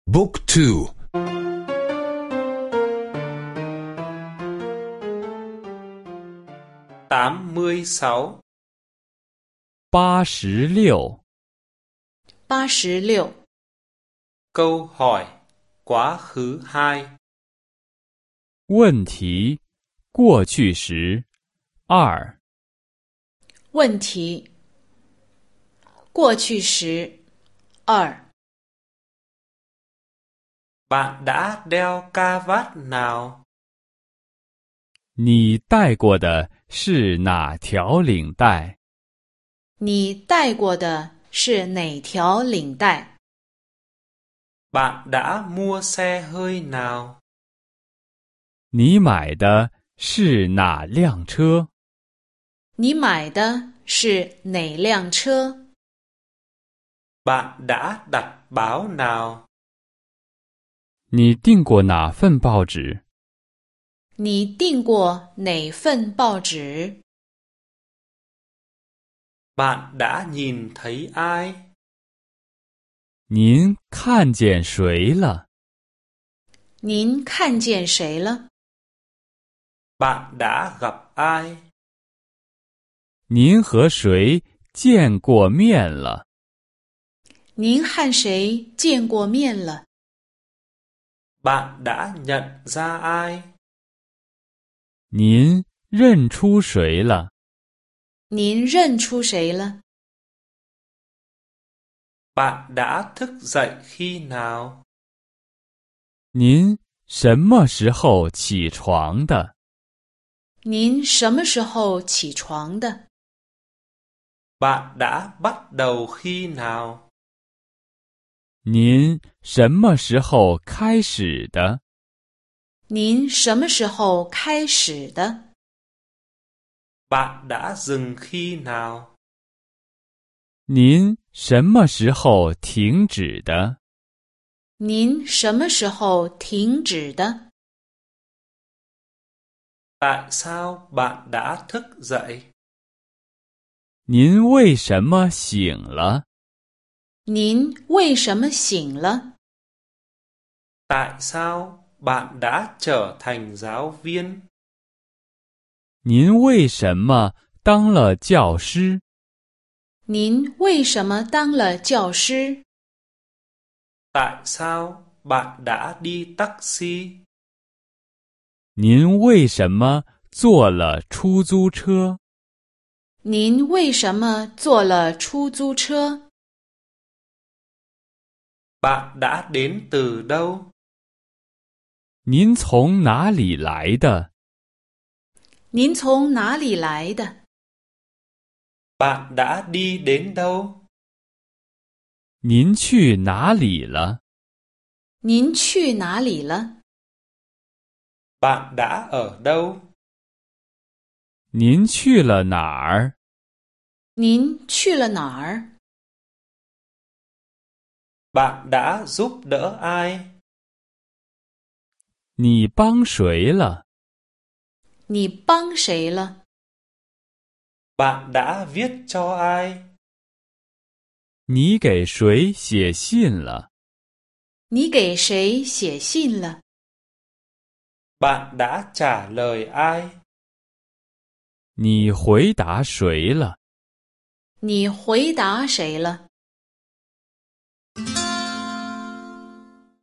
Book 2 86 86 86 Câu hỏi quá khứ 2 问题过去时2 问题过去时2 Bạn đã đeo ca vát nào? 你戴过的是哪条领带？ 你戴过的是哪条领带？ Bạn đã mua xe hơi nào? 你买的是哪辆车？ 你买的是哪辆车？ Bạn đã đặt báo nào? 你订过哪份报纸？ 你订过哪份报纸？ Bạn đã nhìn thấy ai? 您看见谁了？ 您看见谁了？ Bạn đã gặp ai? 您和谁见过面了？ 您和谁见过面了？ Bạn đã nhận ra ai? 您认出谁了？ 您认出谁了？ Bạn đã thức dậy khi nào? 您什么时候起床的？ 您什么时候起床的？ Bạn đã bắt đầu khi nào? 您什么时候开始的？ 您什么时候开始的？ Bạn đã dừng khi nào? 您什么时候停止的？ 您什么时候停止的？ Tại sao bạn đã thức dậy? 您为什么醒了？ 您为什么醒了？ Tại sao bạn đã trở thành giáo viên? 您为什么当了教师？ 您为什么当了教师？ Tại sao bạn đã đi taxi? 您为什么坐了出租车？ 您为什么坐了出租车？ Bạn đã đến từ đâu? 您从哪里来的？ 您从哪里来的？ Bạn đã đi đến đâu? 您去哪里了？ 您去哪里了？ Bạn đã ở đâu? 您去了哪儿？ 您去了哪儿？ Bạn đã giúp đỡ ai? 你帮谁了？ 你帮谁了？ Bạn đã viết cho ai? 你给谁写信了？ 你给谁写信了？ Bạn đã trả lời ai? 你回答谁了？ 你回答谁了？